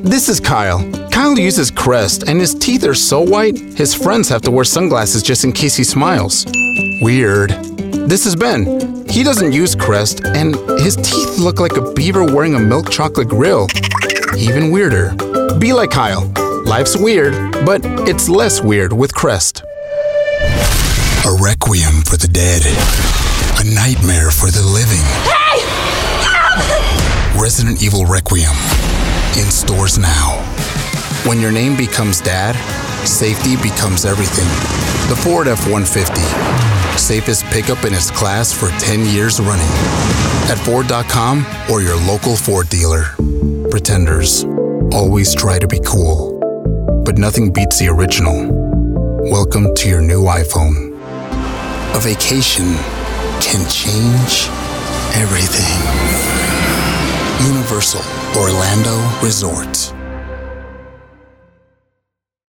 This is Kyle. Kyle uses Crest, and his teeth are so white, his friends have to wear sunglasses just in case he smiles. Weird. This is Ben. He doesn't use Crest, and his teeth look like a beaver wearing a milk chocolate grill. Even weirder. Be like Kyle. Life's weird, but it's less weird with Crest. A requiem for the dead. A nightmare for the living. Hey! Help! Resident Evil Requiem. In stores now. When your name becomes Dad, safety becomes everything. The Ford F-150. Safest pickup in its class for 10 years running. At Ford.com or your local Ford dealer. Pretenders always try to be cool, but nothing beats the original. Welcome to your new iPhone. A vacation can change everything. Universal Orlando Resort.